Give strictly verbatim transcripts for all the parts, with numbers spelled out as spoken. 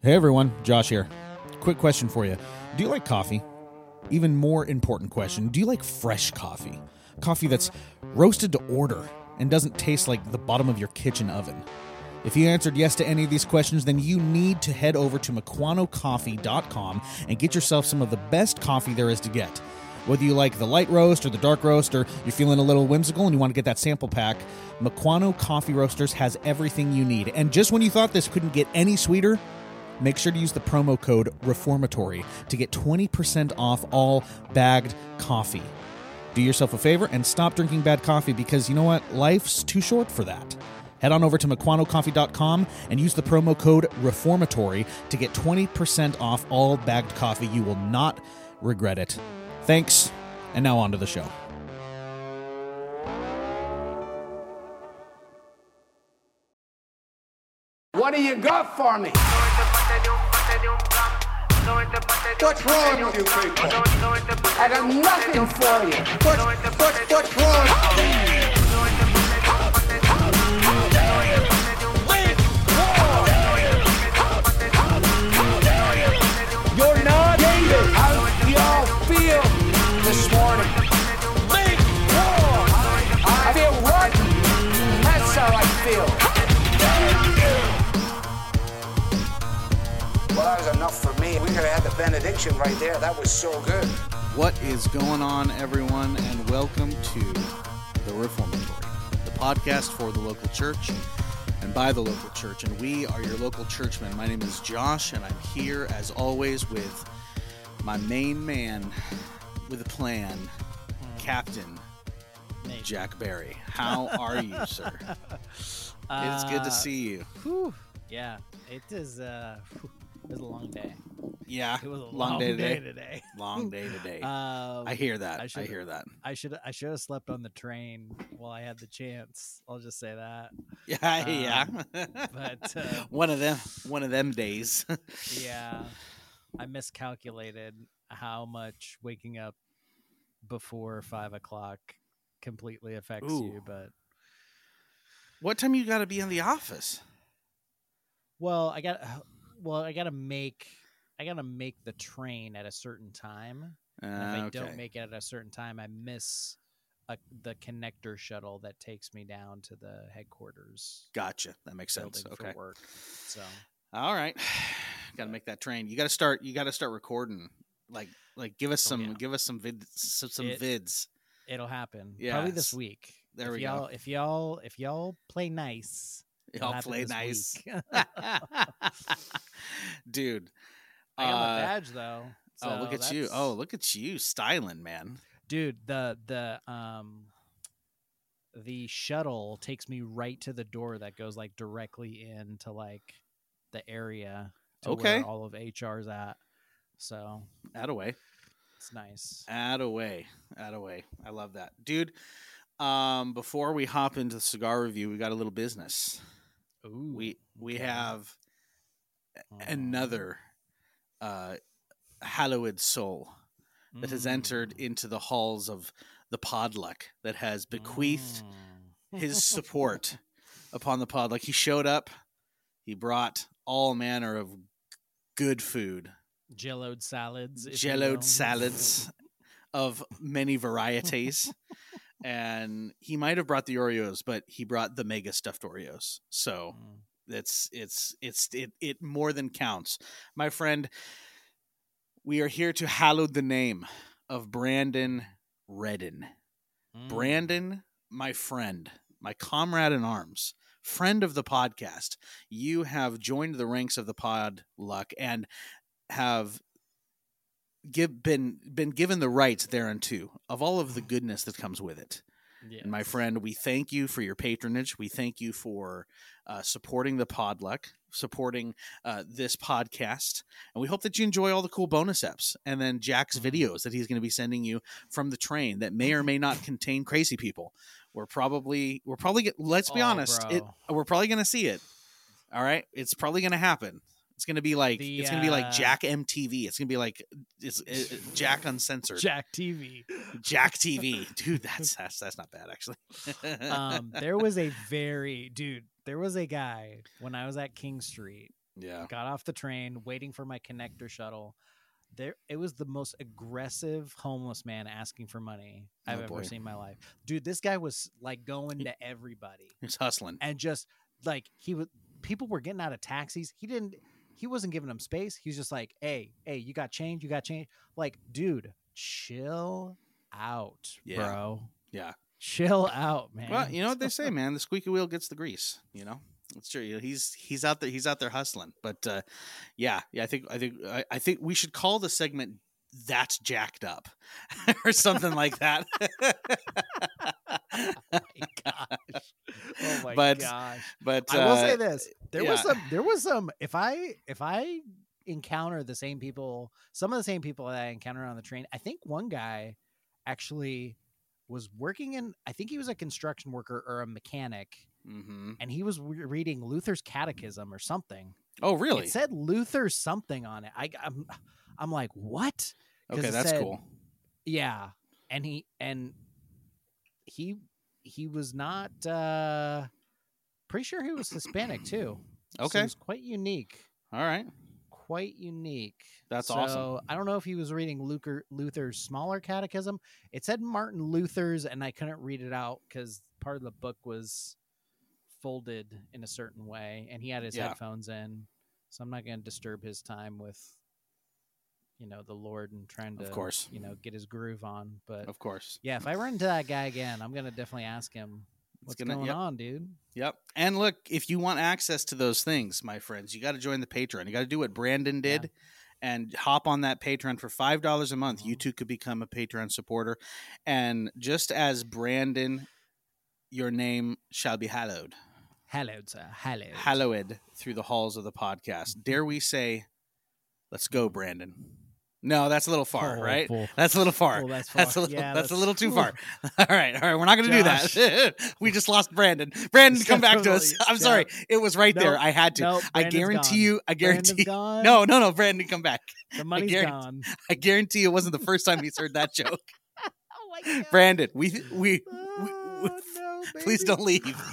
Hey everyone, Josh here. Quick question for you. Do you like coffee? Even more important question, do you like fresh coffee? Coffee that's roasted to order and doesn't taste like the bottom of your kitchen oven? If you answered yes to any of these questions, then you need to head over to Mequano Coffee dot com and get yourself some of the best coffee there is to get. Whether you like the light roast or the dark roast, or you're feeling a little whimsical and you want to get that sample pack, Mequano Coffee Roasters has everything you need. And just when you thought this couldn't get any sweeter, make sure to use the promo code Reformatory to get twenty percent off all bagged coffee. Do yourself a favor and stop drinking bad coffee, because you know what? Life's too short for that. Head on over to Mequano Coffee dot com and use the promo code Reformatory to get twenty percent off all bagged coffee. You will not regret it. Thanks, and now on to the show. What do you got for me? What's wrong with you people? I got nothing for you. What, what, what's wrong? You're not David. How do y'all feel this morning? I feel rotten. That's how I feel. Well, that was enough for me. We could have had the benediction right there. That was so good. What is going on, everyone, and welcome to The Reformatory, the podcast for the local church and by the local church. And we are your local churchmen. My name is Josh, and I'm here, as always, with my main man with a plan, Captain Nate. Jack Barry. How are you, sir? Uh, It's good to see you. Whew, yeah, it is. Uh, whew, it was a long day. Yeah, It was a long, long, day day, today. today. Long day today. Um, I hear that. I I, should- hear that. I should. I should have slept on the train while I had the chance. I'll just say that. Yeah, yeah. But uh, one of them, one of them days. yeah, I miscalculated how much waking up before five o'clock completely affects Ooh. you. But What time you got to be in the office? well, I got. Well, I got to make. I got to make the train at a certain time. And if I Uh, don't okay. make it at a certain time, I miss a, the connector shuttle that takes me down to the headquarters Gotcha. That makes sense. building Okay. for work. So All right. Got to make that train. You got to start. You got to start recording. Like, like, give us Oh, some. yeah. Give us some vid. Some, some It- vids. it'll happen. Probably this Yes. week. There if we y'all, go. If y'all, if y'all play nice, it'll Y'all happen play this nice, week. dude. I got my uh, badge though. oh, look so at you! that's- Oh, look at you, styling, man. dude, the the um the shuttle takes me right to the door that goes like directly into like the area to Okay. where all of H R's at. So Add away. it's nice. Add away. Add away. I love that, dude. Um, before we hop into the cigar review, we got a little business. Ooh, We we okay. have Oh. another uh, hallowed soul that has entered Mm. into the halls of the Podluck, that has bequeathed Mm. his support upon the Podluck. He showed up. He brought all manner of good food, Jelloed salads. if you will. jelloed salads of many varieties. And he might have brought the Oreos, but he brought the mega stuffed Oreos. So Mm. it's it's it's it it more than counts. My friend, we are here to hallow the name of Brandon Redden. Mm. Brandon, my friend, my comrade in arms, friend of the podcast. You have joined the ranks of the Pod Luck and have give been been given the rights thereunto of all of the goodness that comes with it. And my Yes. friend, we thank you for your patronage. We thank you for uh, supporting the Podluck, supporting uh, this podcast. And we hope that you enjoy all the cool bonus apps. And then Jack's Mhm. videos that he's going to be sending you from the train that may or may not contain crazy people. We're probably, we're probably, get, let's be Oh, honest, it, bro. we're probably going to see it. All right. It's probably going to happen. It's gonna be like The, it's gonna be like uh, Jack M T V. It's gonna be like it's, it, it- Jack Uncensored. Jack T V. Jack T V, dude. That's that's that's not bad actually. Um, there was a very dude. There was a guy when I was at King Street Yeah. Got off the train, waiting for my connector shuttle. There, it was the most aggressive homeless man asking for money I've Oh, ever boy. seen in my life. Dude, this guy was like going to everybody He's hustling. and just like he was. People were getting out of taxis. He didn't. He wasn't giving them space. He's just like, "Hey, hey, you got change? You got change?" Like, dude, chill out, Yeah. bro. Yeah. Chill out, man. Well, you know what they say, man. The squeaky wheel gets the grease. You know, it's true. You know, he's he's out there. He's out there hustling. But uh, yeah, yeah. I think I think I, I think we should call the segment "That's Jacked Up" or something like that. Oh my gosh. Oh my But- gosh. But I will uh, say this. There was yeah. some there was some if I if I encounter the same people, some of the same people that I encountered on the train, I think one guy actually was working in I think he was a construction worker or a mechanic, mhm. and he was re- reading Luther's Catechism or something. Oh, really? It said Luther something on it. I I'm I'm like, "What?" 'Cause Okay, it that's said- cool. Yeah. And he and he he was not uh pretty sure he was Hispanic too. So Okay. it was quite unique. All right. Quite unique. That's so, awesome. I don't know if he was reading Luther, Luther's smaller catechism. It said Martin Luther's, and I couldn't read it out because part of the book was folded in a certain way, and he had his Yeah. headphones in. So I'm not going to disturb his time with, you know, the Lord and trying to, Of course. you know, get his groove on. But Of course. yeah, if I run into that guy again, I'm going to definitely ask him, what's gonna- going yep. on, dude? Yep. And look, if you want access to those things, my friends, you got to join the Patreon. You got to do what Brandon did and hop on that Patreon for five dollars a month. Mhm. You too could become a Patreon supporter. And just as Brandon, your name shall be hallowed, Hallowed, sir. Hallowed. hallowed through the halls of the podcast. Dare we say, let's go, Brandon? No, that's a little far, Oh, right? bull. That's a little far. Oh, that's That's a far. little, Yeah, that's, a that's- little too ooh. far. All right, all right. We're not going to do Josh. that. We just lost Brandon. Brandon, come back to us. Definitely. I'm sorry. It was right there. Nope. I had to. Nope, I Brandon's guarantee gone. you. I guarantee. Brandon's gone. No, no, no. Brandon, come back. The money's guarantee- gone. I guarantee it wasn't the first time he's heard that joke. Oh my god. Brandon, we we, we, Oh, we no, please baby. don't leave.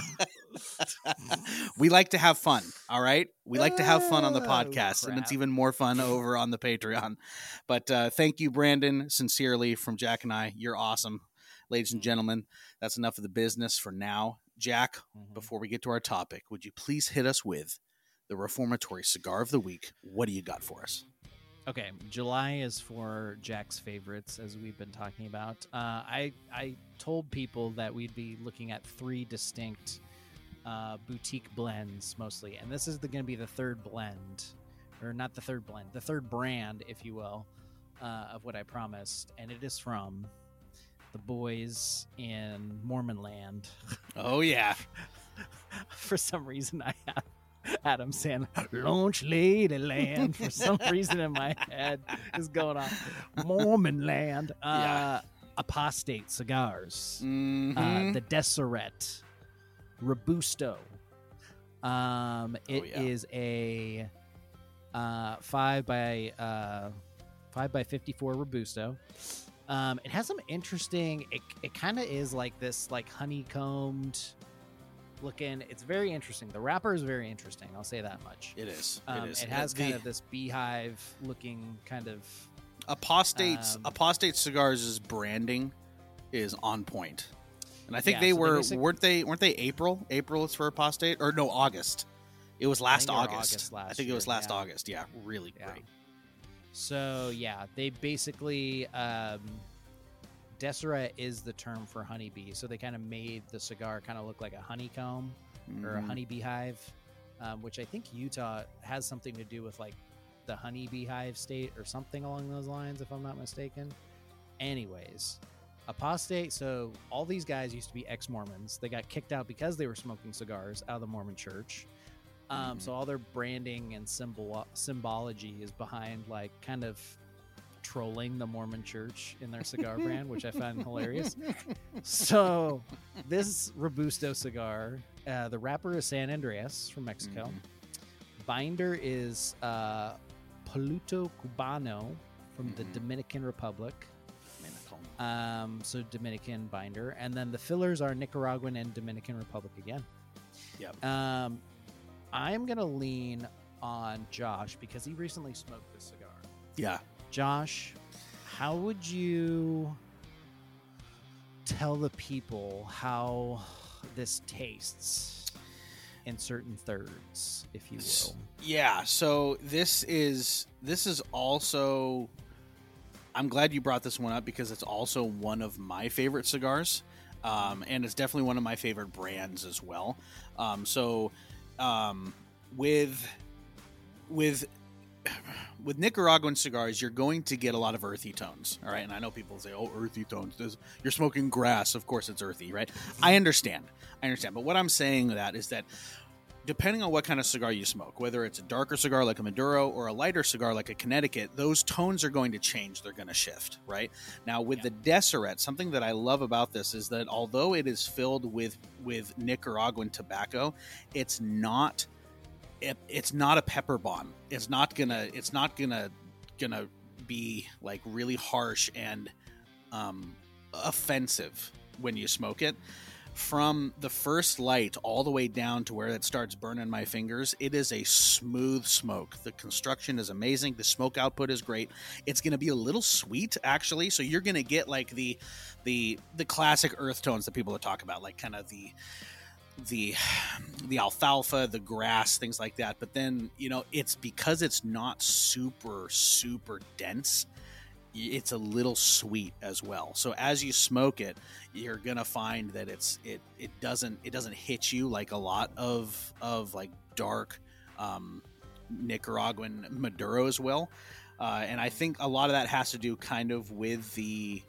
We like to have fun. All right, we like to have fun on the Oh, podcast, and it's crap. even more fun over on the Patreon. But uh, thank you, Brandon, sincerely from Jack and I. You're awesome, ladies and gentlemen. That's enough of the business for now. Jack, Mhm. before we get to our topic, would you please hit us with the Reformatory Cigar of the Week? What do you got for us? Okay, July is for Jack's favorites, as we've been talking about. Uh, I I told people that we'd be looking at three distinct uh, boutique blends mostly, and this is going to be the third blend, or not the third blend, the third brand, if you will, uh, of what I promised, and it is from the boys in Mormon Land. Oh yeah, For some reason, I have Adam saying "Launch Lady Land" for some reason in my head is going on. Mormon Land, uh, Yeah. Apostate Cigars, Mhm. uh, the Deseret, Robusto. Um, it Oh, yeah. is a uh, five by uh, five by fifty four Robusto. Um, it has some interesting. It it kind of is like this like honeycombed looking. It's very interesting. The wrapper is very interesting. I'll say that much. it is. Um, it is. it has The- kind of this beehive looking kind of. Apostate's Um, Apostate Cigars' branding is on point, and I think Yeah, they so they were basic- weren't they weren't they April? April is for Apostate, or no August? It was last they were August. August last I think it year, was last yeah. August. Yeah, really Yeah. great. So yeah, they basically um, Deseret is the term for honeybee. So they kind of made the cigar kind of look like a honeycomb or a Mhm. honeybee hive, um, which I think Utah has something to do with like the honeybee hive state or something along those lines, if I'm not mistaken. Anyways, apostate. So all these guys used to be ex-Mormons. They got kicked out because they were smoking cigars out of the Mormon Church. Um, Mhm. So all their branding and symbol symbology is behind like kind of trolling the Mormon Church in their cigar brand, which I find hilarious. So this Robusto cigar, uh, the wrapper is San Andreas from Mexico. Mhm. Binder is uh, Poluto Cubano from the Mhm. Dominican Republic. Dominican. Um, so Dominican binder, and then the fillers are Nicaraguan and Dominican Republic again. Yep. Um, I'm gonna lean on Josh because he recently smoked this cigar. Yeah. Josh, how would you tell the people how this tastes in certain thirds, if you will? Yeah, so this is this is also I'm glad you brought this one up because it's also one of my favorite cigars. Um, and it's definitely one of my favorite brands as well. Um, so um, with with with Nicaraguan cigars, you're going to get a lot of earthy tones. All right, and I know people say, "Oh, earthy tones. This, you're smoking grass. Of course, it's earthy, right?" I understand. I understand. But what I'm saying that is that depending on what kind of cigar you smoke, whether it's a darker cigar like a Maduro or a lighter cigar like a Connecticut, those tones are going to change. They're going to shift, right? Now, with Yeah. the Deseret, something that I love about this is that although it is filled with with Nicaraguan tobacco, it's not it, it's not a pepper bomb. It's not gonna it's not gonna gonna be like really harsh and um, offensive when you smoke it. From the first light all the way down to where it starts burning my fingers, it is a smooth smoke. The construction is amazing. The smoke output is great. It's going to be a little sweet, actually. So you're going to get like the the the classic earth tones that people talk about, like kind of the the the alfalfa, the grass, things like that. But then, you know, it's because it's not super super dense. It's a little sweet as well. So as you smoke it, you're gonna find that it's it it doesn't it doesn't hit you like a lot of of like dark um, Nicaraguan Maduros will. Uh, and I think a lot of that has to do kind of with the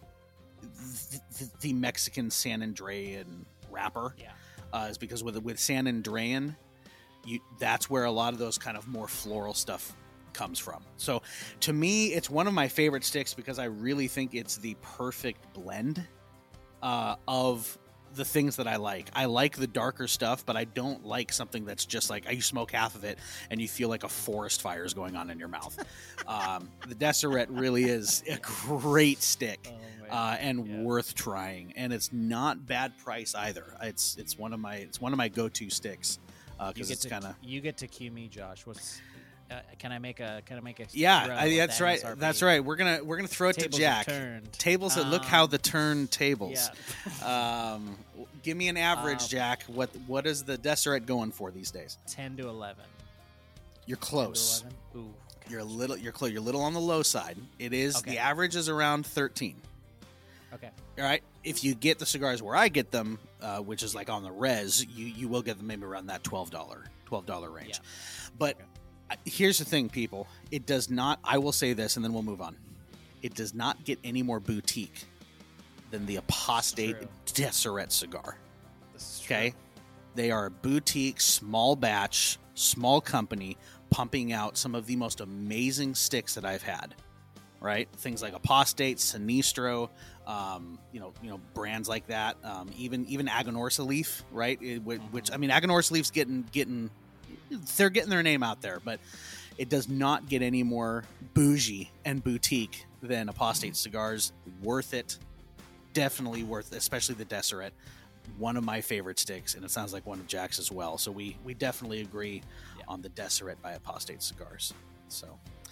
the, the Mexican San Andrean wrapper. Yeah. Uh, is because with with San Andrean, you that's where a lot of those kind of more floral stuff comes from. So to me, it's one of my favorite sticks because I really think it's the perfect blend uh, of the things that I like. I like the darker stuff, but I don't like something that's just like you smoke half of it and you feel like a forest fire is going on in your mouth. um, the Deseret really is a great stick. Oh, man. Uh, and Yeah. worth trying, and it's not bad price either. It's it's one of my it's one of my go-to sticks You because get it's to kind of you get to cue me, Josh. What's uh, can I make a can I make a yeah throw I, with that's the right M S R P? that's right. We're gonna we're gonna throw it Tables to have Jack. turned. Tables that look how Um, the turn tables. Yeah. um, give me an average, Um, Jack. What what is the Deseret going for these days? ten to eleven. You're ten to close. eleven? Ooh. You're a little you're close. You're a little on the low side. It is Okay. the average is around thirteen. Okay. All right. If you get the cigars where I get them, uh, which is like on the res, you, you will get them maybe around that twelve dollar twelve dollar range. Yeah. But Okay. uh, here's the thing, people. It does not. I will say this, and then we'll move on. It does not get any more boutique than the Apostate True. Deseret cigar. This is true. Okay, they are a boutique, small batch, small company pumping out some of the most amazing sticks that I've had. Right, things like Apostate, Sinistro, um, you know, you know, brands like that. Um, even even Aganorsa Leaf, right? It, which, which I mean, Aganorsa Leaf's getting getting, they're getting their name out there, but it does not get any more bougie and boutique than Apostate cigars. Worth it, definitely worth it, especially the Deseret. One of my favorite sticks, and it sounds like one of Jack's as well. So we we definitely agree Yeah. on the Deseret by Apostate cigars. So.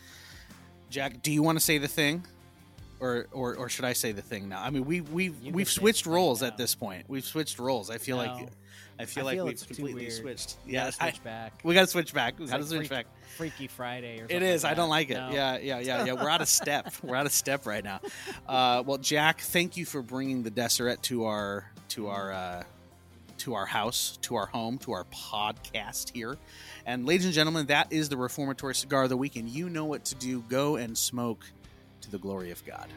Jack, do you want to say the thing, or or, or should I say the thing now? I mean, we we've You we've can say switched the thing roles now. at this point. We've switched roles. I feel No. like I feel I like feel we've it's too completely weird. switched. We Yeah, gotta switch back. we got to switch back. We It's got to like switch Freak- back. Freaky Friday or It something. is. like I don't that. like it. No. Yeah, yeah, yeah, yeah. We're out of step. We're out of step right now. Uh, well, Jack, thank you for bringing the Deseret to our to our uh, to our house, to our home, to our podcast here. And ladies and gentlemen, that is the Reformatory Cigar of the Week, and you know what to do. Go and smoke to the glory of God.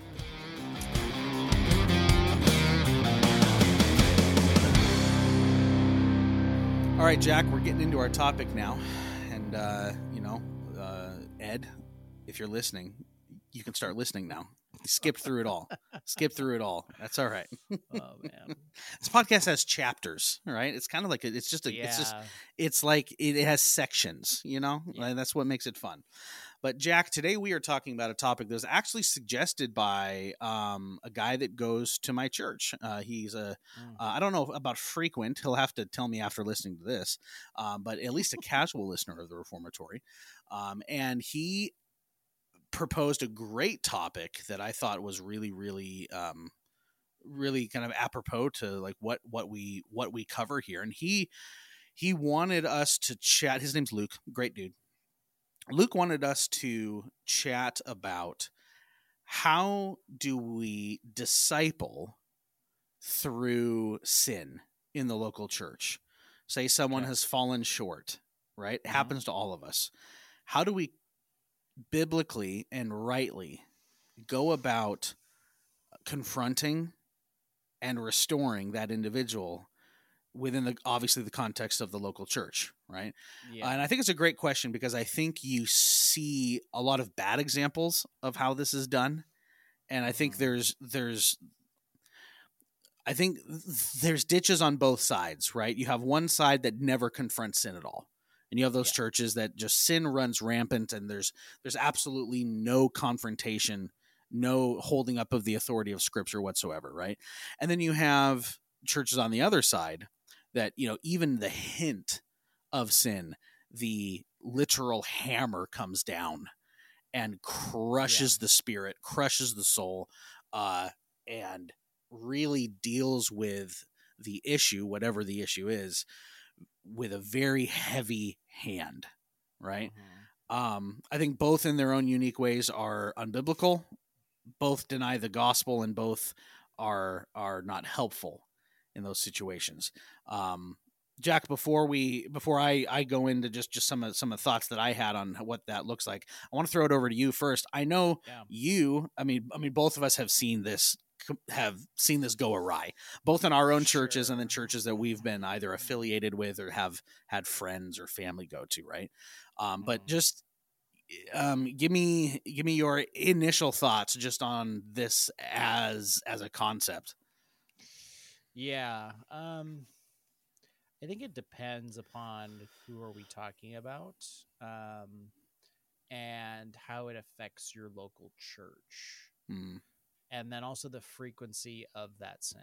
All right, Jack, we're getting into our topic now. And, uh, you know, uh, Ed, if you're listening, you can start listening now. Skip through it all. Skip through it all. That's all right. Oh man. This podcast has chapters, all right? It's kind of like, a, it's just, a, Yeah. it's just, it's like, it, it has sections, you know? Yeah. Like, that's what makes it fun. But Jack, today we are talking about a topic that was actually suggested by um, a guy that goes to my church. Uh, he's a, Mm. uh, I don't know about frequent. He'll have to tell me after listening to this, um, but at least a casual listener of the Reformatory. Um, and he proposed a great topic that I thought was really, really, um, really kind of apropos to like what what we what we cover here. And he he wanted us to chat. His name's Luke, great dude. Luke wanted us to chat about how do we disciple through sin in the local church. Say someone Okay. has fallen short, right? It Mhm. happens to all of us. How do we biblically and rightly go about confronting and restoring that individual within the obviously the context of the local church, right? Yeah. Uh, and I think it's a great question because I think you see a lot of bad examples of how this is done, and I think Mhm. there's there's I think there's ditches on both sides, right? You have one side that never confronts sin at all, and you have those Yeah. churches that just sin runs rampant, and there's there's absolutely no confrontation, no holding up of the authority of Scripture whatsoever, right? And then you have churches on the other side that, you know, even the hint of sin, the literal hammer comes down and crushes the spirit, crushes the soul, uh, and really deals with the issue, whatever the issue is, with a very heavy hand, right? Mhm. Um, I think both in their own unique ways are unbiblical. Both deny the gospel, and both are are not helpful in those situations. Um, Jack, before we before I, I go into just, just some of some of the thoughts that I had on what that looks like, I want to throw it over to you first. I know Yeah. you. I mean, I mean, both of us have seen this have seen this go awry, both in our own churches and then Sure. churches that we've been either affiliated with or have had friends or family go to, right? Um, but Mhm. just um, give me give me your initial thoughts just on this as as a concept. Yeah. Um, I think it depends upon who are we talking about, um, and how it affects your local church, Mm, and then also the frequency of that sin.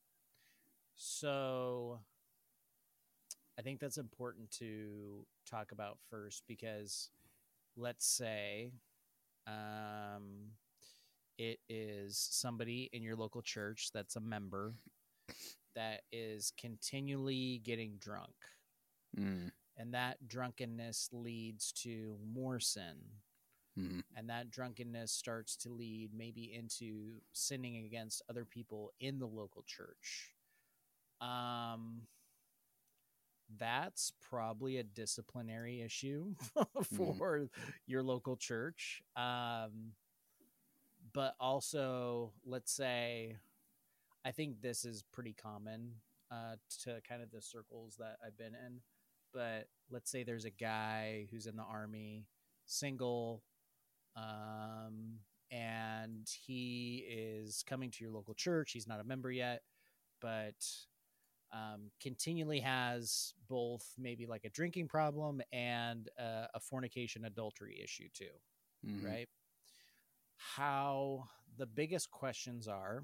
So I think that's important to talk about first because let's say um, it is somebody in your local church that's a member that is continually getting drunk, mm, and that drunkenness leads to more sin, mm, and that drunkenness starts to lead maybe into sinning against other people in the local church. Um, that's probably a disciplinary issue mm, for your local church. Um, but also, let's say, I think this is pretty common uh, to kind of the circles that I've been in. But let's say there's a guy who's in the army, single, um, and he is coming to your local church. He's not a member yet, but um, continually has both maybe like a drinking problem and uh, a fornication adultery issue too, mm, right? How the biggest questions are,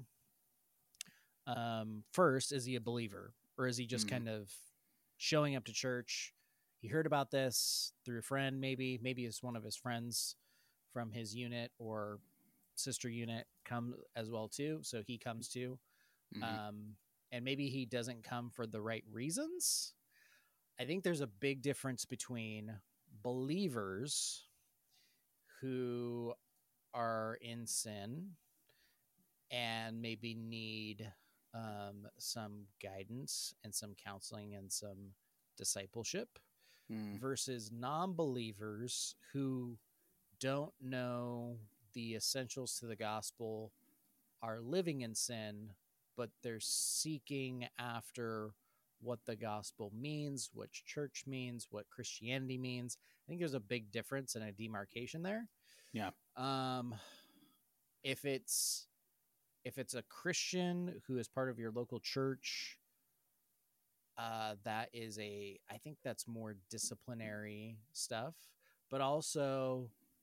um, first, is he a believer or is he just mm, kind of showing up to church? He heard about this through a friend, maybe, maybe it's one of his friends from his unit or sister unit come as well too. So he comes too. mm, Um, and maybe he doesn't come for the right reasons. I think there's a big difference between believers who are in sin and maybe need um, some guidance and some counseling and some discipleship mm, versus non-believers who don't know the essentials to the gospel, are living in sin, but they're seeking after what the gospel means, what church means, what Christianity means. I think there's a big difference and a demarcation there. yeah. Um, if it's if it's a Christian who is part of your local church, uh, that is a I think that's more disciplinary stuff, but also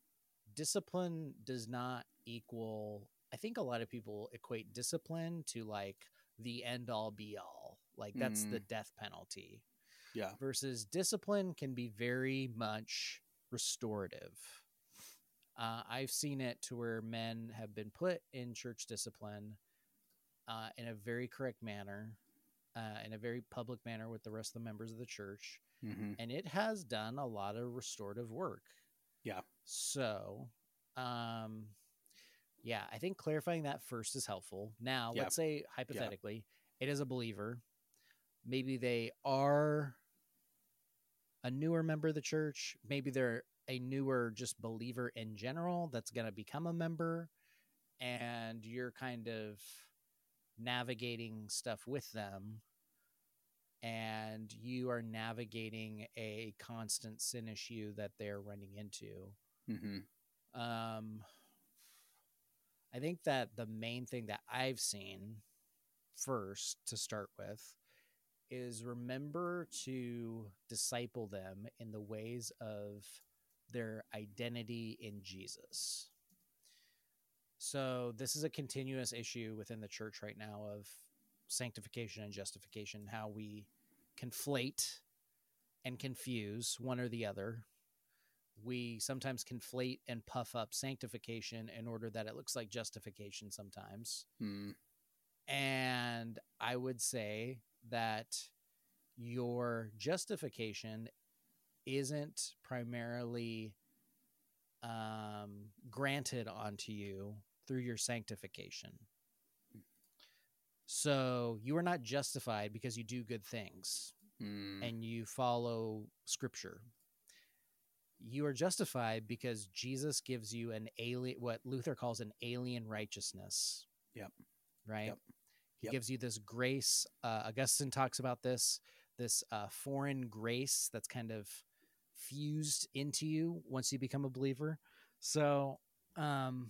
discipline does not equal. I think a lot of people equate discipline to like the end all be all. Like that's Mm. the death penalty. Yeah. Versus discipline can be very much restorative. Uh, I've seen it to where men have been put in church discipline uh, in a very correct manner, uh, in a very public manner with the rest of the members of the church. Mm-hmm. And it has done a lot of restorative work. Yeah. So, um, yeah, I think clarifying that first is helpful. Now, Yeah. let's say hypothetically, it is a believer. Maybe they are a newer member of the church. Maybe they're a newer just believer in general that's going to become a member, and you're kind of navigating stuff with them, and you are navigating a constant sin issue that they're running into. Mm-hmm. Um, I think that the main thing that I've seen first to start with is remember to disciple them in the ways of their identity in Jesus. So this is a continuous issue within the church right now of sanctification and justification, how we conflate and confuse one or the other. We sometimes conflate and puff up sanctification in order that it looks like justification sometimes. Mm. And I would say that your justification isn't primarily um, granted onto you through your sanctification. So you are not justified because you do good things Mm. and you follow scripture. You are justified because Jesus gives you an alien, what Luther calls an alien righteousness. Yep. Right? Yep. He Yep. gives you this grace. Uh, Augustine talks about this, this uh, foreign grace that's kind of fused into you once you become a believer. So um,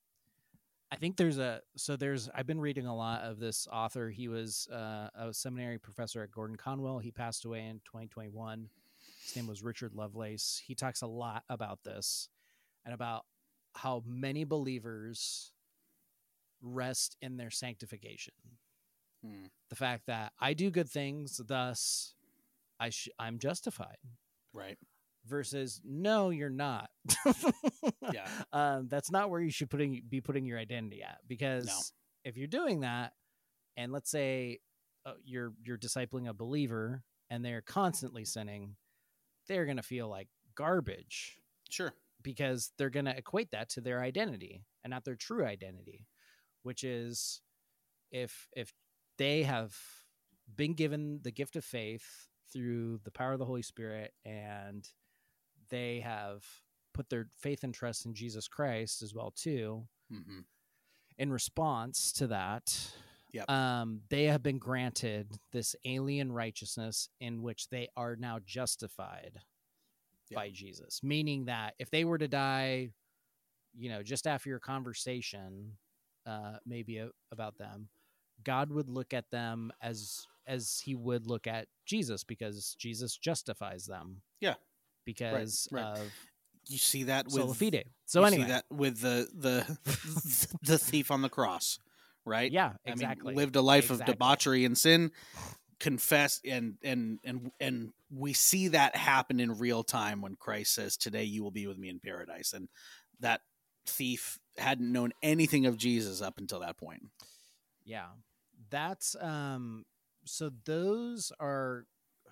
I think there's a, so there's, I've been reading a lot of this author. He was uh, a seminary professor at Gordon Conwell. He passed away in twenty twenty-one. His name was Richard Lovelace. He talks a lot about this and about how many believers rest in their sanctification. Mm. The fact that I do good things, thus I sh- I'm justified. Right. Versus, no, you're not. Yeah. Um, that's not where you should putting be putting your identity at. Because No. if you're doing that, and let's say uh, you're you're discipling a believer and they're constantly sinning, they're gonna feel like garbage Sure. because they're gonna equate that to their identity and not their true identity, which is if if they have been given the gift of faith through the power of the Holy Spirit and they have put their faith and trust in Jesus Christ as well too. Mm-hmm. In response to that, Yep. um, they have been granted this alien righteousness in which they are now justified Yep. by Jesus. Meaning that if they were to die, you know, just after your conversation, uh, maybe a, about them, God would look at them as as he would look at Jesus because Jesus justifies them. Yeah. Because right. of You see that with sola fide. So you anyway, see that with the the the thief on the cross, right? yeah, I exactly. mean, lived a life Exactly. of debauchery and sin, confessed, and and and and we see that happen in real time when Christ says, "Today you will be with me in paradise," and that thief hadn't known anything of Jesus up until that point. Yeah, that's um. So those are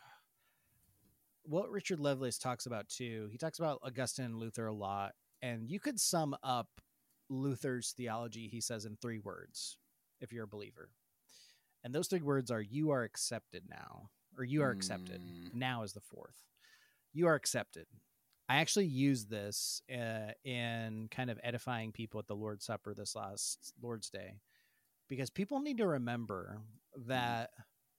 what Richard Lovelace talks about too. He talks about Augustine and Luther a lot, and you could sum up Luther's theology, he says, in three words if you're a believer. And those three words are you are accepted now, or you are accepted. Mm. Now is the fourth. You are accepted. I actually used this uh, in kind of edifying people at the Lord's Supper this last Lord's Day, because people need to remember that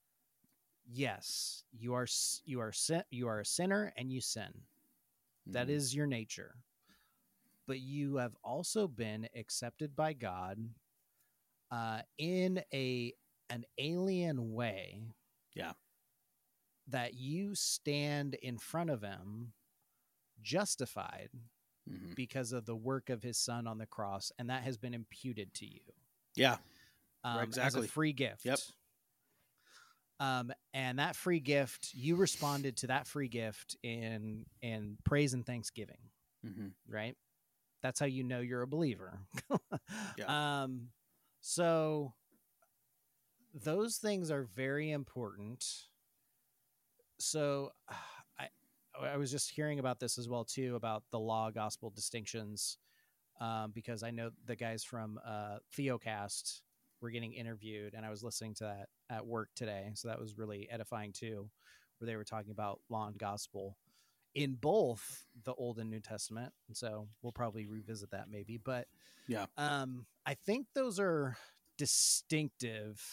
yes, you are you are sin, you are a sinner and you sin. That Mhm. is your nature. But you have also been accepted by God uh, in a an alien way. Yeah. That you stand in front of him justified Mhm. because of the work of his son on the cross, and that has been imputed to you Yeah. um, Right, exactly. as a free gift. Yep. Um, and that free gift, you responded to that free gift in in praise and thanksgiving, hmm right? That's how you know you're a believer. Yeah. Um, so those things are very important. So I I was just hearing about this as well too, about the law gospel distinctions, um, because I know the guys from uh, Theocast were getting interviewed, and I was listening to that at work today, so that was really edifying too, where they were talking about law and gospel in both the Old and New Testament, and so we'll probably revisit that maybe. But Yeah. um, I think those are distinctive,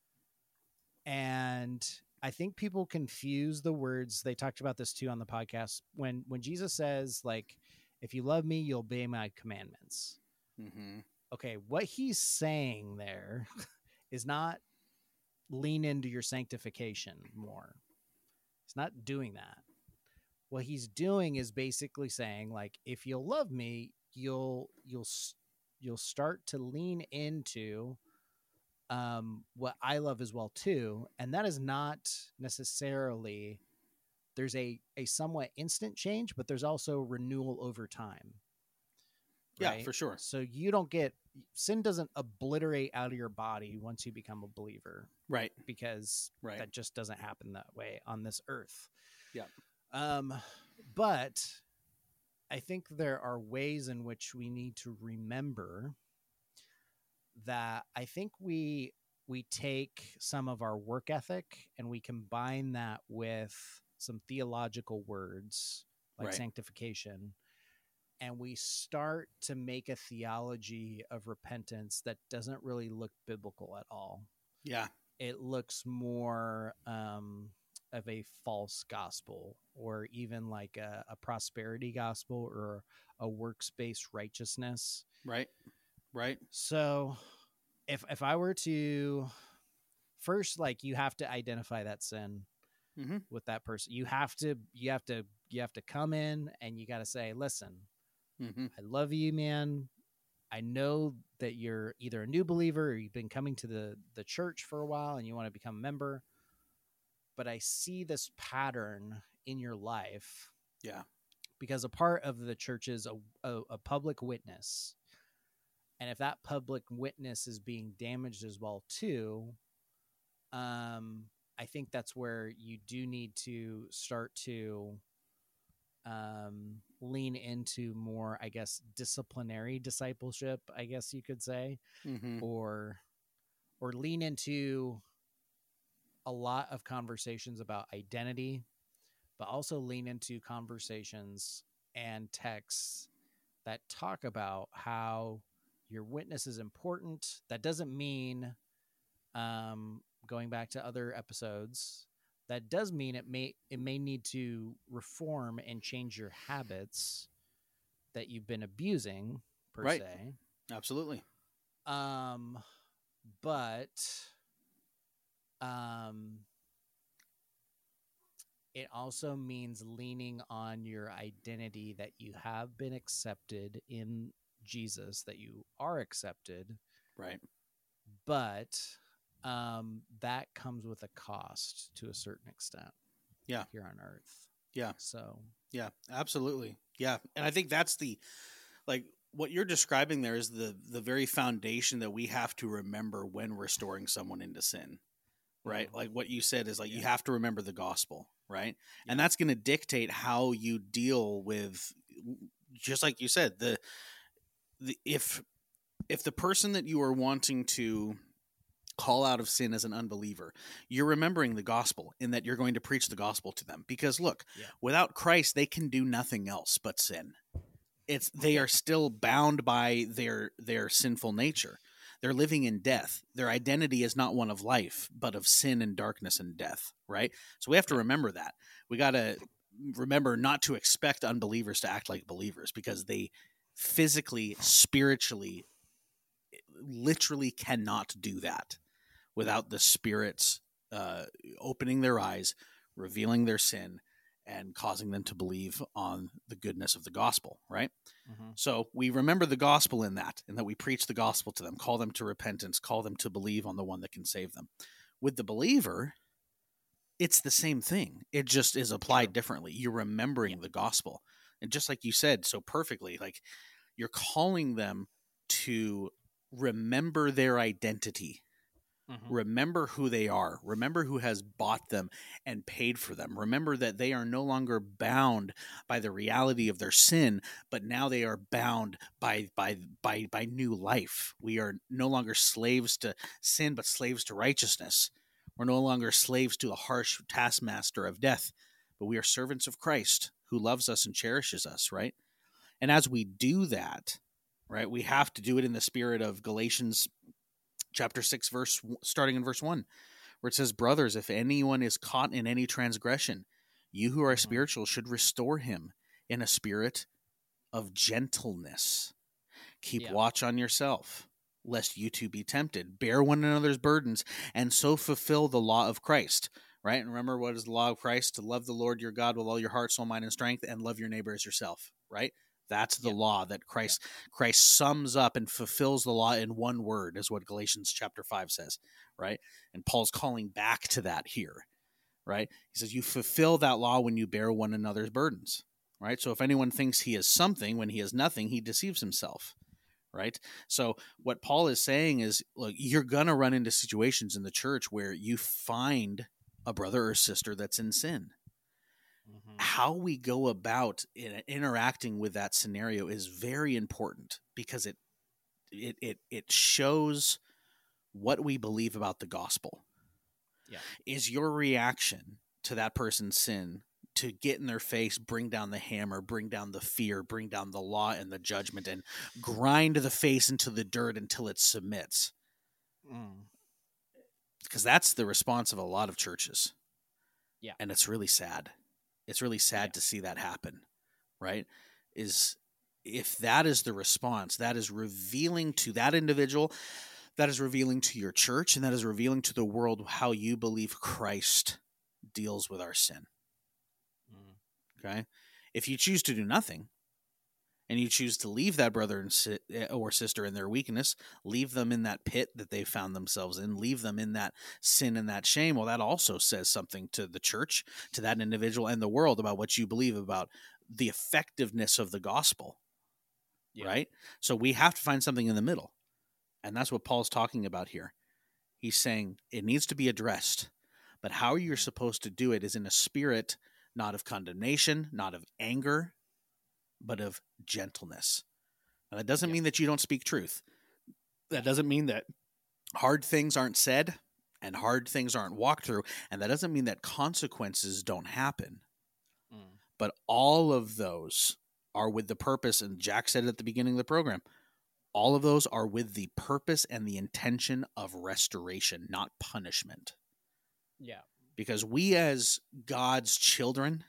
and I think people confuse the words. They talked about this too on the podcast when when Jesus says, like, if you love me, you'll obey my commandments. hmm Okay, what he's saying there is not lean into your sanctification more. He's not doing that. What he's doing is basically saying, like, if you'll love me, you'll you'll you'll start to lean into um, what I love as well too, and that is not necessarily. There's a a somewhat instant change, but there's also renewal over time. Yeah, Right? for sure. So you don't get sin doesn't obliterate out of your body once you become a believer, Right. because Right. that just doesn't happen that way on this earth. Yeah. Um, but I think there are ways in which we need to remember that I think we we take some of our work ethic and we combine that with some theological words like Right. sanctification, and we start to make a theology of repentance that doesn't really look biblical at all. Yeah. It looks more um, of a false gospel, or even like a, a prosperity gospel, or a works-based righteousness. Right. Right. So if if I were to first, like, you have to identify that sin hmm with that person. You have to you have to you have to come in and you got to say, listen, hmm I love you, man. I know that you're either a new believer or you've been coming to the, the church for a while and you want to become a member, but I see this pattern in your life, Yeah. because a part of the church is a, a, a public witness. And if that public witness is being damaged as well too, um, I think that's where you do need to start to um, lean into more, I guess, disciplinary discipleship, I guess you could say, hmm or or lean into a lot of conversations about identity, but also lean into conversations and texts that talk about how your witness is important. That doesn't mean, um, going back to other episodes, that does mean it may it may need to reform and change your habits that you've been abusing, per Right. se. Absolutely. Um, but um, it also means leaning on your identity, that you have been accepted in Jesus, that you are accepted, Right. but um, that comes with a cost to a certain extent. Yeah. Here on Earth. Yeah. So Yeah. Absolutely. Yeah. And I think that's the, like, what you're describing there is the the very foundation that we have to remember when restoring someone into sin. Right? Mhm. Like what you said is like you Yeah. have to remember the gospel, right? Yeah. And that's going to dictate how you deal with, just like you said, the the if if the person that you are wanting to call out of sin as an unbeliever, you're remembering the gospel in that you're going to preach the gospel to them. Because look, Yeah. without Christ, they can do nothing else but sin. It's they are still bound by their their sinful nature. They're living in death. Their identity is not one of life, but of sin and darkness and death, right? So we have to remember that. We got to remember not to expect unbelievers to act like believers, because they physically, spiritually, literally cannot do that without the Spirit's uh, opening their eyes, revealing their sin, and causing them to believe on the goodness of the gospel, right? Mm-hmm. So we remember the gospel in that, and that we preach the gospel to them, call them to repentance, call them to believe on the one that can save them. With the believer, it's the same thing. It just is applied True. differently. You're remembering the gospel. And just like you said so perfectly, like you're calling them to remember their identity. Mm-hmm. Remember who they are. Remember who has bought them and paid for them. Remember that they are no longer bound by the reality of their sin, but now they are bound by by by by new life. We are no longer slaves to sin, but slaves to righteousness. We're no longer slaves to the harsh taskmaster of death, but we are servants of Christ who loves us and cherishes us, right? And as we do that, right, we have to do it in the spirit of Galatians chapter six, verse starting in verse one, where it says, brothers, if anyone is caught in any transgression, you who are Mhm. spiritual should restore him in a spirit of gentleness. Keep Yeah. watch on yourself, lest you too be tempted. Bear one another's burdens, and so fulfill the law of Christ. Right? And remember, what is the law of Christ? To love the Lord your God with all your heart, soul, mind, and strength, and love your neighbor as yourself. Right? That's the Yeah. law that Christ Christ sums up and fulfills the law in one word, is what Galatians chapter five says, right? And Paul's calling back to that here, right? He says, you fulfill that law when you bear one another's burdens, right? So if anyone thinks he is something when he is nothing, he deceives himself, right? So what Paul is saying is, look, you're going to run into situations in the church where you find a brother or sister that's in sin. Mhm. How we go about in, interacting with that scenario is very important, because it it it it shows what we believe about the gospel. Yeah. Is your reaction to that person's sin to get in their face, bring down the hammer, bring down the fear, bring down the law and the judgment, and grind the face into the dirt until it submits? Mm. Because that's the response of a lot of churches. Yeah. And it's really sad. It's really sad Yeah. to see that happen, right? Is if that is the response, that is revealing to that individual, that is revealing to your church, and that is revealing to the world how you believe Christ deals with our sin. Mm. Okay? If you choose to do nothing, and you choose to leave that brother and si- or sister in their weakness, leave them in that pit that they found themselves in, leave them in that sin and that shame, well, that also says something to the church, to that individual, and the world about what you believe about the effectiveness of the gospel, Yeah. right? So we have to find something in the middle, and that's what Paul's talking about here. He's saying it needs to be addressed, but how you're supposed to do it is in a spirit not of condemnation, not of anger, but of gentleness. And that doesn't Yeah. mean that you don't speak truth. That doesn't mean that hard things aren't said and hard things aren't walked through. And that doesn't mean that consequences don't happen. Mm. But all of those are with the purpose, and Jack said it at the beginning of the program, all of those are with the purpose and the intention of restoration, not punishment. Yeah. Because we as God's children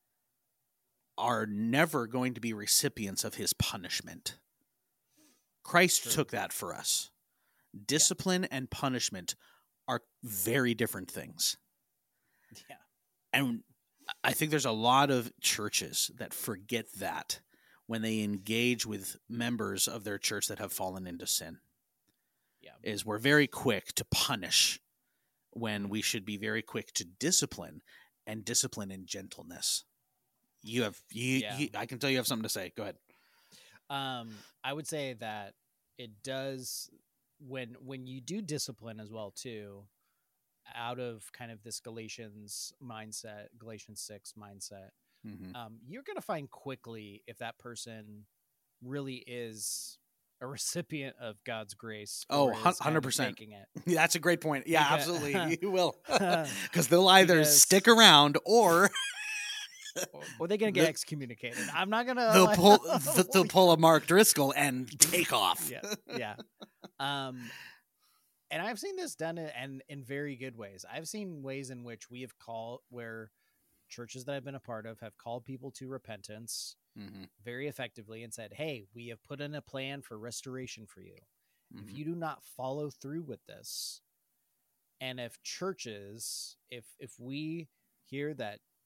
are never going to be recipients of his punishment. Christ True. took that for us. Discipline and punishment are very different things. Yeah. And I think there's a lot of churches that forget that when they engage with members of their church that have fallen into sin. Yeah. Is we're very quick to punish when we should be very quick to discipline, and discipline in gentleness. You have you, Yeah. you I can tell you have something to say. Go ahead. Um, I would say that it does when when you do discipline as well too, out of kind of this Galatians mindset, Galatians six mindset, Mm-hmm. um, you're gonna find quickly if that person really is a recipient of God's grace. Oh, or is hun- kind of one hundred percent. faking it. That's a great point. Yeah, Because- absolutely. You will. Because they'll either Because- stick around or Or, or they're gonna get The- excommunicated. I'm not gonna. they'll like- pull th- they'll pull a Mark Driscoll and take off. yeah, yeah. Um, and I've seen this done in, and in very good ways. I've seen ways in which we have called where churches that I've been a part of have called people to repentance Mm-hmm. very effectively and said, "Hey, we have put in a plan for restoration for you. If Mhm. you do not follow through with this, and if churches, if if we hear that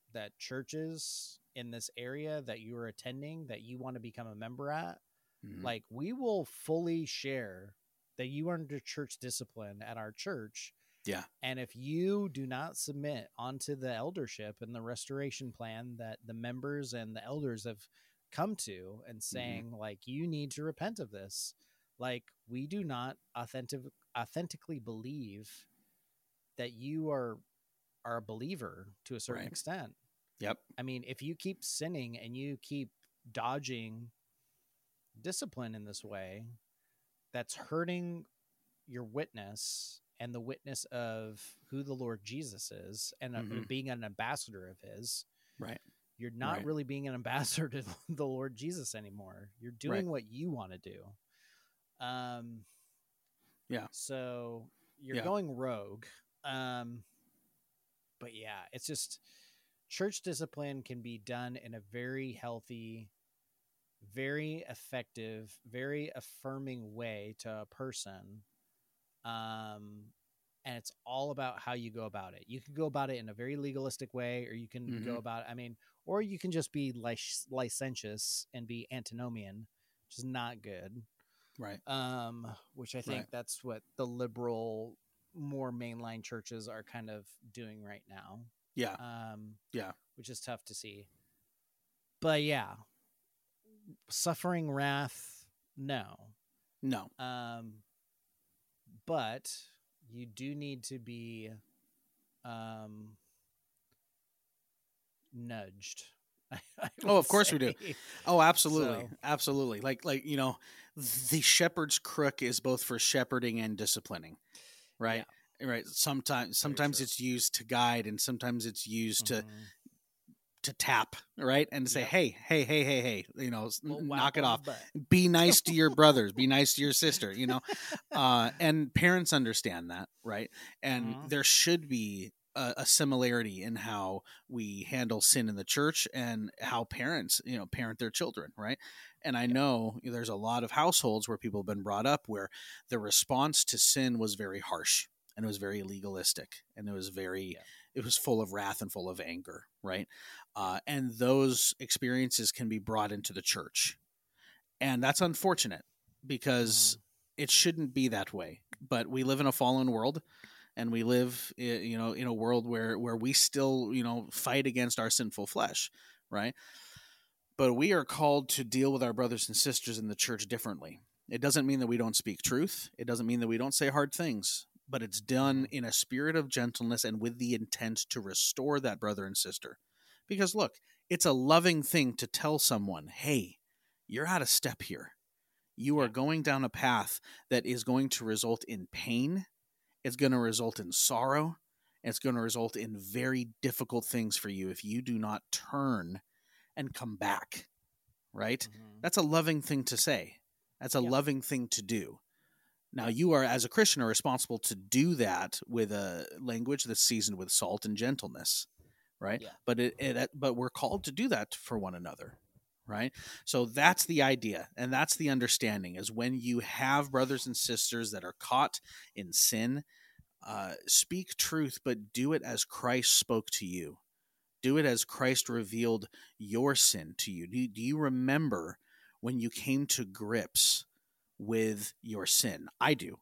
that churches in this area that you are attending that you want to become a member at, Mhm. like we will fully share that you are under church discipline at our church. Yeah. And if you do not submit onto the eldership and the restoration plan that the members and the elders have come to and saying mm-hmm. like, you need to repent of this. Like we do not authentic authentically believe that you are, are a believer to a certain right. extent. Yep. I mean, if you keep sinning and you keep dodging discipline in this way, that's hurting your witness and the witness of who the Lord Jesus is and mm-hmm. uh, being an ambassador of his. Right. You're not right. really being an ambassador to the Lord Jesus anymore. You're doing right. what you want to do. Um, yeah. So you're yeah. going rogue. Um, but yeah, it's just church discipline can be done in a very healthy, very effective, very affirming way to a person. Um, and it's all about how you go about it. You can go about it in a very legalistic way, or you can mm-hmm. go about, I mean, or you can just be lic- licentious and be antinomian, which is not good. Right. Um, which I think right. that's what the liberal, more mainline churches are kind of doing right now. Yeah. Um, yeah. Which is tough to see. But yeah, suffering wrath, no. No. Um, but you do need to be um, nudged. Oh, of course say. we do. Oh, absolutely. So, absolutely. Like, like, you know, the shepherd's crook is both for shepherding and disciplining, right? Yeah. Right. Sometimes, sometimes it's used to guide, and sometimes it's used mm-hmm. to, to tap, right? And say, yep. hey, hey, hey, hey, hey, you know, well, knock it off. Be nice to your brothers. Be nice to your sister, you know? Uh, and parents understand that, right? And mm-hmm. there should be a, a similarity in how we handle sin in the church and how parents, you know, parent their children, right? And I know there's a lot of households where people have been brought up where the response to sin was very harsh, and it was very legalistic, and it was very, yeah. it was full of wrath and full of anger, right? Uh, and those experiences can be brought into the church. And that's unfortunate because mm. it shouldn't be that way. But we live in a fallen world, and we live, you know, in a world where, where we still, you know, fight against our sinful flesh, right? But we are called to deal with our brothers and sisters in the church differently. It doesn't mean that we don't speak truth. It doesn't mean that we don't say hard things. But it's done in a spirit of gentleness and with the intent to restore that brother and sister. Because look, it's a loving thing to tell someone, hey, you're out of step here. You are going down a path that is going to result in pain. It's going to result in sorrow. It's going to result in very difficult things for you if you do not turn and come back, right? Mm-hmm. That's a loving thing to say. That's a yeah. loving thing to do. Now, you are, as a Christian, are responsible to do that with a language that's seasoned with salt and gentleness, right? Yeah. But it, it, but we're called to do that for one another, right? So that's the idea, and that's the understanding, is when you have brothers and sisters that are caught in sin, uh, speak truth, but do it as Christ spoke to you. Do it as Christ revealed your sin to you. Do, do you remember when you came to grips with your sin? I do.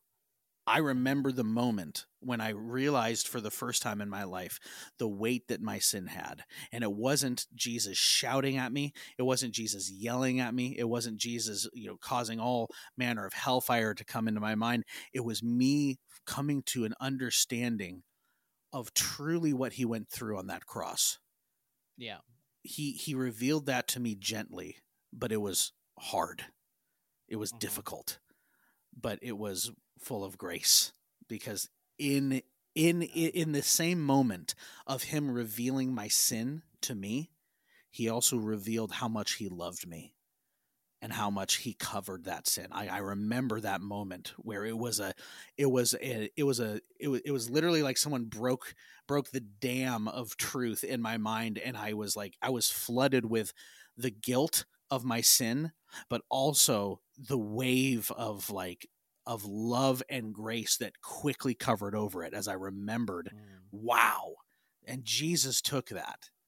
I remember the moment when I realized for the first time in my life the weight that my sin had. And it wasn't Jesus shouting at me. It wasn't Jesus yelling at me. It wasn't Jesus, you know, causing all manner of hellfire to come into my mind. It was me coming to an understanding of truly what he went through on that cross. Yeah. He he revealed that to me gently, but it was hard. It was mm-hmm. difficult, but it was full of grace, because in in in the same moment of him revealing my sin to me, he also revealed how much he loved me and how much he covered that sin. I, I remember that moment where it was a, it was a, it was a, it was, it was literally like someone broke broke the dam of truth in my mind, and I was like, I was flooded with the guilt of my sin, but also the wave of like of love and grace that quickly covered over it as I remembered, mm. wow. And Jesus took that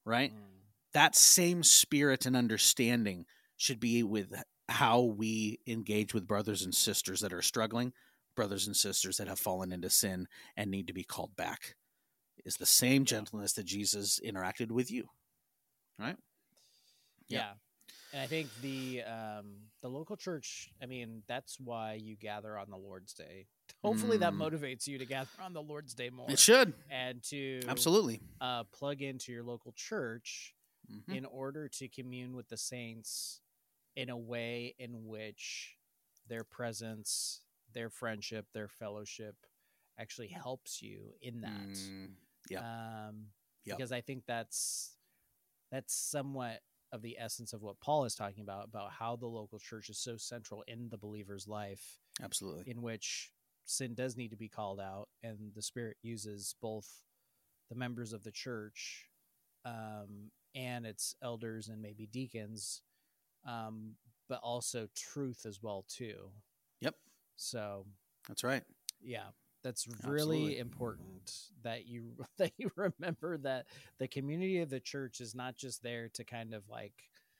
right? Mm. That same spirit and understanding should be with how we engage with brothers and sisters that are struggling, brothers and sisters that have fallen into sin and need to be called back. Is the same gentleness that Jesus interacted with you, right? Yeah. Yeah. And I think the um, the local church, I mean, that's why you gather on the Lord's Day. Hopefully that Mm. motivates you to gather on the Lord's Day more. It should. And to Absolutely. uh, plug into your local church Mhm. in order to commune with the saints in a way in which their presence, their friendship, their fellowship actually helps you in that. Mm, yeah. Um, Yep. Because I think that's that's somewhat of the essence of what Paul is talking about, about how the local church is so central in the believer's life, Absolutely. in which sin does need to be called out, and the Spirit uses both the members of the church um, and its elders and maybe deacons, um, but also truth as well too. Yep. So That's right. yeah, that's really Absolutely. important that you that you remember that the community of the church is not just there to kind of like,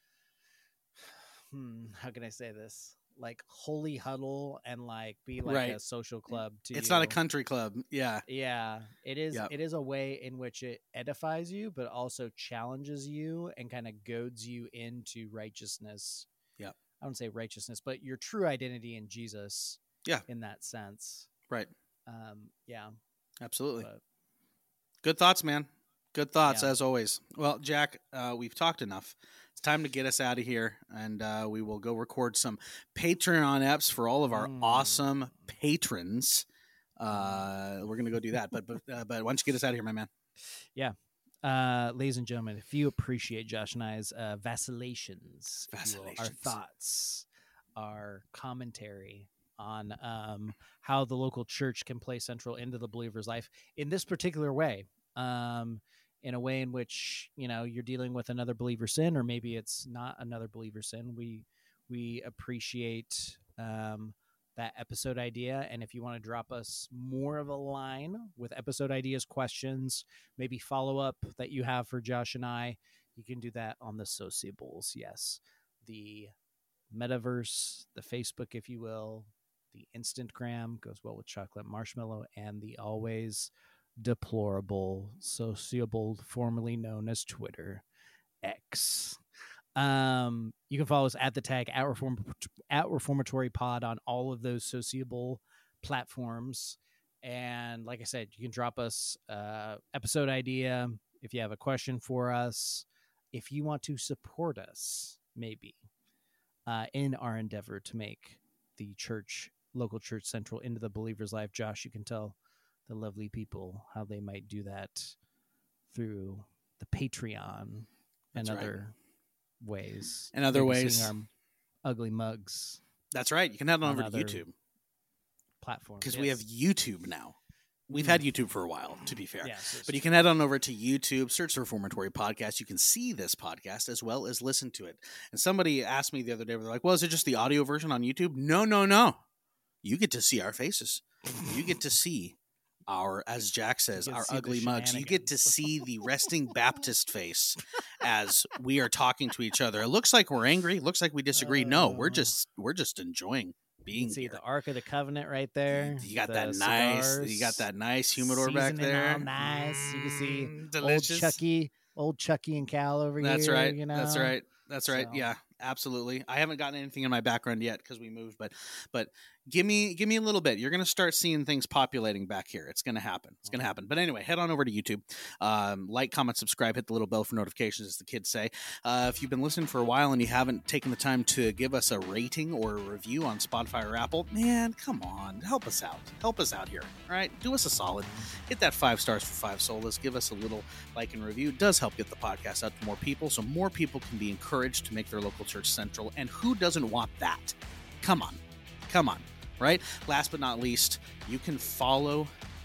hmm, how can I say this? Like holy huddle and like be like Right. a social club to It's you. not a country club. Yeah. Yeah, it is. Yep. It is a way in which it edifies you, but also challenges you and kind of goads you into righteousness. Yep. I don't say righteousness, but your true identity in Jesus. Yeah. In that sense. Right. Um, yeah. Absolutely. But Good thoughts, man. Good thoughts, Yeah. as always. Well, Jack, uh, we've talked enough. It's time to get us out of here, and uh, we will go record some Patreon apps for all of our Mm. awesome patrons. Uh, we're going to go do that. But but, uh, but why don't you get us out of here, my man? Uh, ladies and gentlemen, if you appreciate Josh and I's uh, vacillations, if you will, our Vacillations. thoughts, our commentary on um, how the local church can play central into the believer's life in this particular way, um, in a way in which, you know, you're dealing with another believer's sin, or maybe it's not another believer's sin. We we appreciate um, that episode idea, and if you want to drop us more of a line with episode ideas, questions, maybe follow up that you have for Josh and I, you can do that on the Sociables. Yes, the metaverse, the Facebook, if you will, the Instantgram goes well with chocolate marshmallow, and the always deplorable Sociable, formerly known as Twitter, X. Um, you can follow us at the tag at, Reform, at Reformatory Pod on all of those sociable platforms. And like I said, you can drop us uh episode idea if you have a question for us, if you want to support us, maybe uh, in our endeavor to make the church, local church central into the believer's life. Josh, you can tell the lovely people how they might do that through the Patreon and That's right. other ways. And other Maybe ways. seeing our ugly mugs That's right. You can head on On over to other YouTube platforms. because we have Yes. YouTube now. We've Mm. had YouTube for a while, to be fair. Yes, it's But you can head on over to YouTube, search the Reformatory Podcast. You can see this podcast as well as listen to it. And somebody asked me the other day, they're like, well, is it just the audio version on YouTube? No, no, no. You get to see our faces. You get to see our, as Jack says, You get to our see the ugly mugs. You get to shenanigans. see the resting Baptist face as we are talking to each other. It looks like we're angry. It looks like we disagree. No, we're Oh. just we're just enjoying You being can see here. the Ark of the Covenant right there. You got the that nice. cigars, You got that nice humidor back seasoning there. all nice. You can see Mm, old delicious. Chucky, old Chucky and Cal over That's here. right. You know, That's right. That's right. So- Yeah, absolutely. I haven't gotten anything in my background yet because we moved, but but give me give me a little bit. You're gonna start seeing things populating back here. It's gonna happen. It's gonna happen. But anyway, head on over to YouTube. Um, like, comment, subscribe, hit the little bell for notifications, as the kids say. Uh, if you've been listening for a while and you haven't taken the time to give us a rating or a review on Spotify or Apple, man, come on, help us out. Help us out here. All right, do us a solid. Hit that five stars for five solas. Give us a little like and review. It does help get the podcast out to more people, so more people can be encouraged to make their local church central. And who doesn't want that? Come on. Come on. Right? Last but not least, you can follow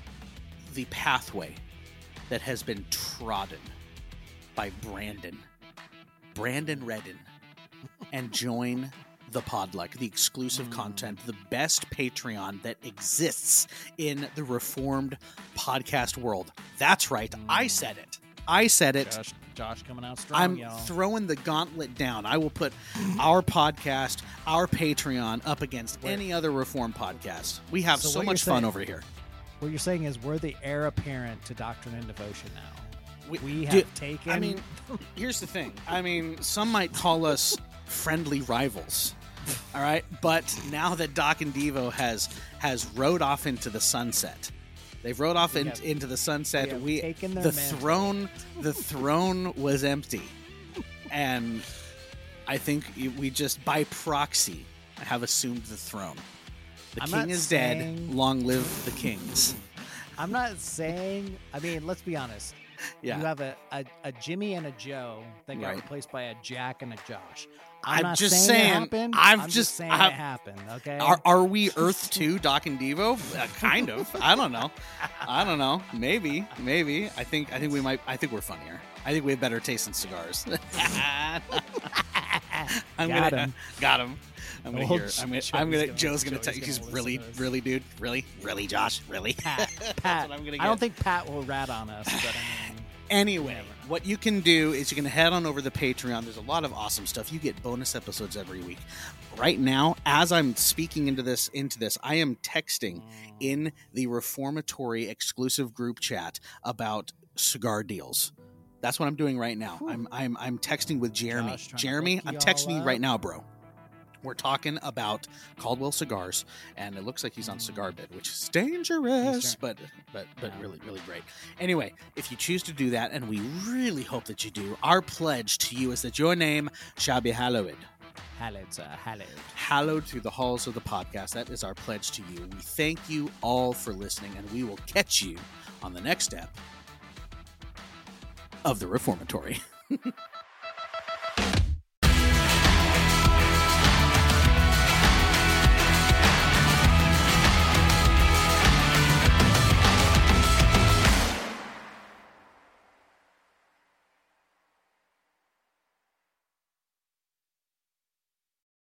the pathway that has been trodden by Brandon. Brandon Redden. And join the Podluck, the exclusive content, the best Patreon that exists in the Reformed podcast world. That's right. I said it. I said it. Josh, Josh coming out strong, I'm y'all. throwing the gauntlet down. I will put our podcast, our Patreon, up against any other Reform podcast. We have So so, what much you're fun saying- over here. What you're saying is we're the heir apparent to Doctrine and Devotion now. We, We have do- taken. I mean, here's the thing. I mean, some might call us friendly rivals. All right, but now that Doc and Devo has has rode off into the sunset, they've rode off in, have- into the sunset. we have We, taken their the mantle. throne, the throne was empty, and I think we just by proxy have assumed the throne. The I'm king not is dead. saying- Long live the kings. I'm not saying. I mean, let's be honest. Yeah. You have a, a, a Jimmy and a Joe that got Right. replaced by a Jack and a Josh. I'm, I'm not just saying, saying- it happened. I'm I'm just- saying I'm- it happened. Okay. Are, are we Earth two, Doc and Devo? Uh, kind of. I don't know. I don't know. Maybe. Maybe. I think. I think we might. I think we're funnier. I think we have better taste in cigars. I'm Got gonna, him. Got him. I'm gonna Old hear. I'm gonna. Joe's I'm gonna. gonna- Joe's gonna Joe's tell you. gonna He's listen really, to this. really, dude. Really, really, Josh. Really. Pat. That's Pat. what I'm gonna I don't get. think Pat will rat on us, but I mean, Anyway, Never know. what you can do is you can head on over to the Patreon. There's a lot of awesome stuff. You get bonus episodes every week. Right now, as I'm speaking into this, into this, I am texting in the Reformatory exclusive group chat about cigar deals. That's what I'm doing right now. I'm I'm I'm texting with Jeremy. Josh trying to Jeremy, hook I'm you texting all you right up. now, bro. We're talking about Caldwell cigars, and it looks like he's on Cigar Bid, which is dangerous, He's but but but Yeah. really really great. Anyway, if you choose to do that, and we really hope that you do, our pledge to you is that your name shall be hallowed, hallowed, sir, hallowed. hallowed through the halls of the podcast. That is our pledge to you. We thank you all for listening, and we will catch you on the next step of the Reformatory.